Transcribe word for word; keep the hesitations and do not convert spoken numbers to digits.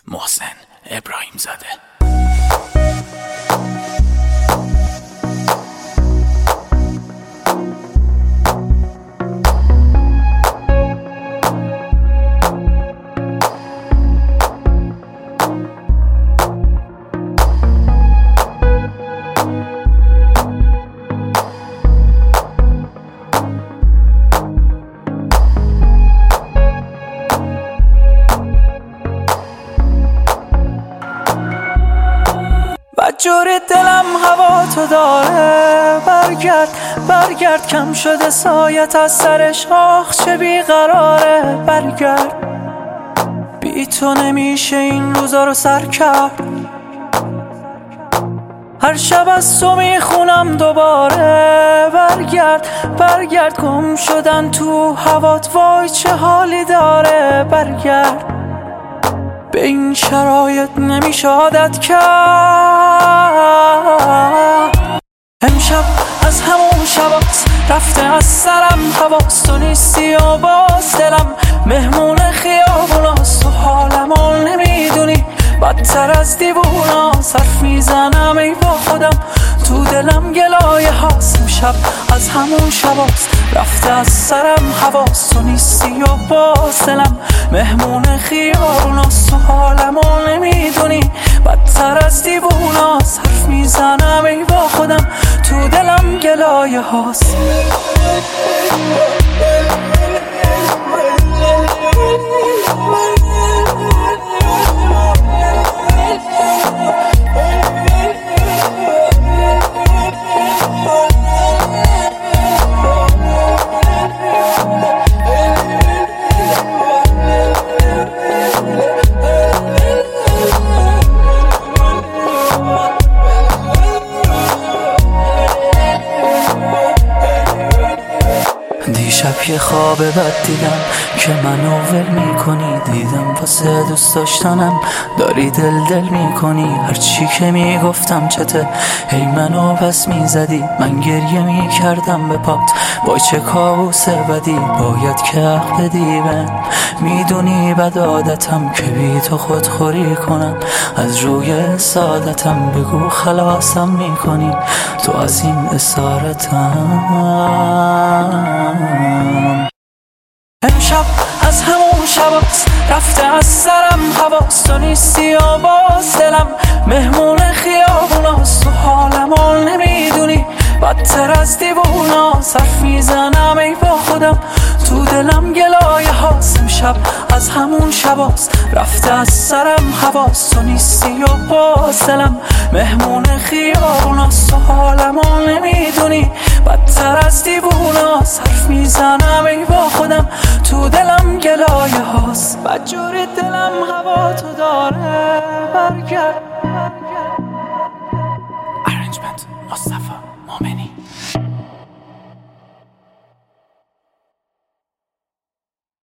محسن ابراهیم زاده. جوری دلم هوا تو داره، برگرد برگرد کم شده سایت از سرش، آخ چه بیقراره. برگرد بی تو نمیشه این روزا رو سر کرد، هر شب از تو میخونم دوباره. برگرد برگرد گم شدن تو هوات، وای چه حالی داره. برگرد به این شرایط نمیشه عادت کرد. امشب از همون شباست رفته از سرم حواس، تو نیستی و باز دلم مهمون خیابوناست. تو حالمو نمیدونی بدتر از دیووناست، حرف میزنم ای با خودم تو دلم گلایه هاست. امشب از همون شباست رفته از سرم حواس، تو نیستی و باز دلم مهمون خیابوناست. تو حالمو نمیدونی بدتر از دیووناست، حرف میزنم ای با خودم تو دلم گلایه هاست. دیشب یه خواب بد دیدم که منو ول میکنی، دیدم واسه دوست داشتنم داری دل دل میکنی. هرچی که میگفتم چته هی منو پس میزدی، من گریه میکردم به پات وای چه کابوس بدی. باید که حق بدی من، میدونی بد عادتم که بی تو خودخوری کنم. از روی سعادتم بگو خلاصم میکنی تو از این اسارتم. امشب از همون شباست رفته از سرم حواس، تو نیستی و باز دلم مهمون خیابوناست. تو حالمو نمیدونی بدتر از دیووناست، حرف میزنم ای با خودم تو دلم گلایه هاست. امشب از همون شباست رفته از سرم حواس، تو نیستی و باز دلم مهمون خیابوناست. تو حالمو نمیدونی بدتر از دیووناست، حرف میزنم ای با خودم تو دلم گلایه هاست. بدجوری دلم هوا تو داره. برگرد. ارنجمنت مصطفی مومنی.